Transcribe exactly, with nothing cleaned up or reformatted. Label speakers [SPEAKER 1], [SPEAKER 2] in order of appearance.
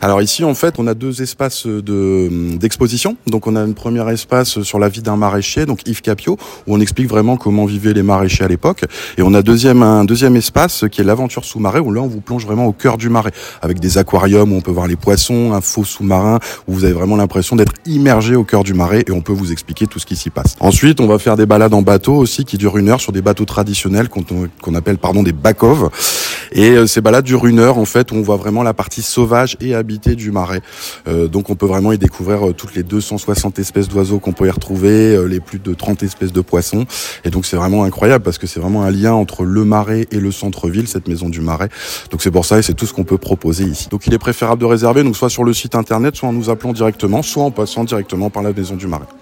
[SPEAKER 1] Alors ici, en fait, on a deux espaces de d'exposition. Donc on a un premier espace sur la vie d'un maraîcher, donc Yves Capio, où on explique vraiment comment vivaient les maraîchers à l'époque. Et on a deuxième un deuxième espace qui est l'aventure sous-marais, où là on vous plonge vraiment au cœur du marais, avec des aquariums où on peut voir les poissons, un faux sous-marin, où vous avez vraiment l'impression d'être immergé au cœur du marais et on peut vous expliquer tout ce qui s'y passe. Ensuite, on va faire des balades en bateau aussi qui durent une heure sur des bateaux traditionnels qu'on qu'on appelle pardon des back-of. Et ces balades durent une heure en fait, où on voit vraiment la partie sauvage et habitée du marais. Euh, donc on peut vraiment y découvrir euh, toutes les deux cent soixante espèces d'oiseaux qu'on peut y retrouver, euh, les plus de trente espèces de poissons. Et donc c'est vraiment incroyable parce que c'est vraiment un lien entre le marais et le centre-ville, cette maison du marais. Donc c'est pour ça et c'est tout ce qu'on peut proposer ici. Donc il est préférable de réserver donc soit sur le site internet, soit en nous appelant directement, soit en passant directement par la maison du marais.